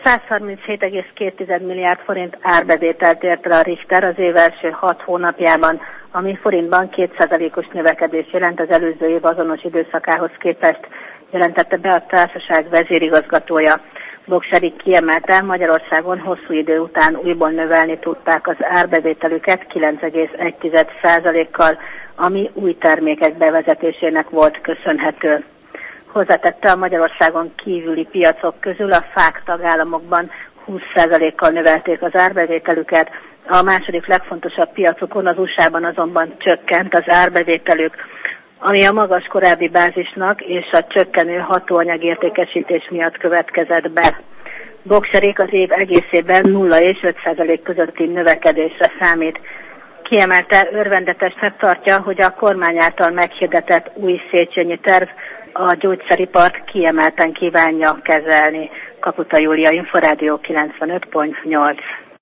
137,2 milliárd forint árbevételt ért el a Richter az év első 6 hónapjában, ami forintban 2%-os növekedés jelent az előző év azonos időszakához képest, jelentette be a társaság vezérigazgatója. Bokseri kiemelte, Magyarországon hosszú idő után újból növelni tudták az árbevételüket 9,1%-kal, ami új termékek bevezetésének volt köszönhető. Hozzátette, a Magyarországon kívüli piacok közül a FÁK tagállamokban 20%-kal növelték az árbevételüket, a második legfontosabb piacokon, az USA-ban azonban csökkent az árbevételük, ami a magas korábbi bázisnak és a csökkenő hatóanyag értékesítés miatt következett be. Bokserék az év egészében 0 és 5% közötti növekedésre számít. Kiemelte, örvendetesnek tartja, hogy a kormány által meghirdetett új Széchenyi terv a gyógyszeripart kiemelten kívánja kezelni. Kaputa Júlia, Inforádió 95.8.